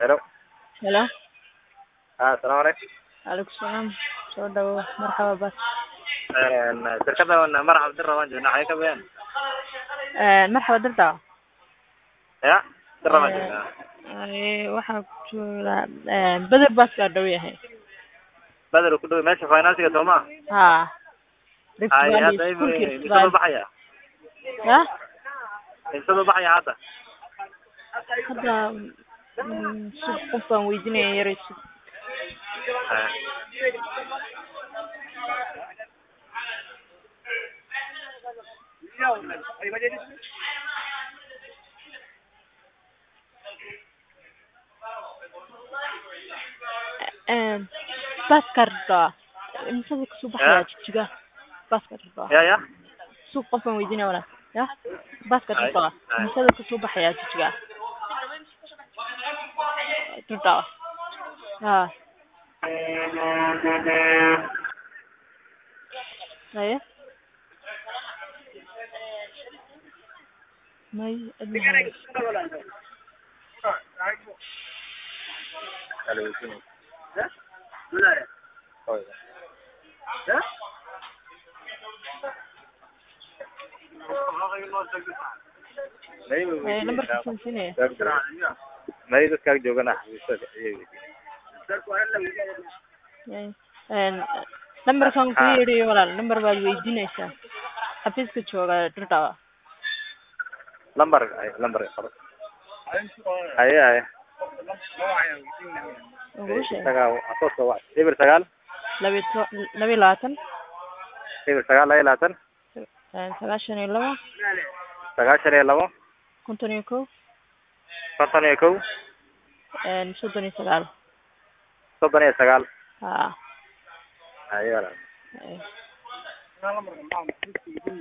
Hello. Hello. السلام عليكم. عليكم السلام. soo dhawo marxaba bas shirkada marxab dir rawan joogna xay ka been marxaba dirta ya dir rawan joogna waxa ku jira badar bas ka dhaw yahay badar ku dhaw meesha financiga Soomaa ha ay hada isoo baxaya ya isoo baxaya hada qofan weydinaya yaraysi bas karta imsada ku subaxaya jiga bas karta ya suuq qofan weydinaya wala ya bas karta imsada ku subaxaya jiga turta ha ايه ماي ادنى نمبر 50 ما يدك جوجنا نمبر كان كيري ولا نمبر بعد ويدينيسا حفيزك جوجا درتاوا نمبر خلاص اي سغال اصوص واحد ايبر سغال لبي لاتن ايبر سغال لا لاتن سغاشن يلو سغاشن يلو كنتونيكو كنتونيكو سودوني سغال سودوني سغال ها ايوه